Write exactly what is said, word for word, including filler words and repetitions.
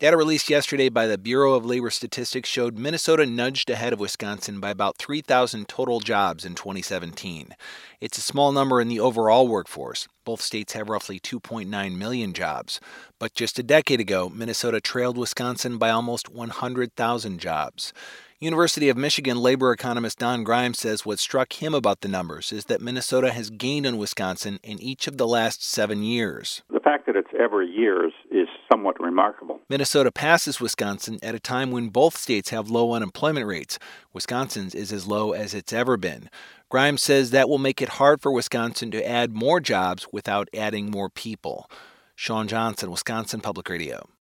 Data released yesterday by the Bureau of Labor Statistics showed Minnesota nudged ahead of Wisconsin by about three thousand total jobs in twenty seventeen. It's a small number in the overall workforce. Both states have roughly two point nine million jobs. But just a decade ago, Minnesota trailed Wisconsin by almost one hundred thousand jobs. University of Michigan labor economist Don Grimes says what struck him about the numbers is that Minnesota has gained on Wisconsin in each of the last seven years. The fact that it's every year is, is somewhat remarkable. Minnesota passes Wisconsin at a time when both states have low unemployment rates. Wisconsin's is as low as it's ever been. Grimes says that will make it hard for Wisconsin to add more jobs without adding more people. Sean Johnson, Wisconsin Public Radio.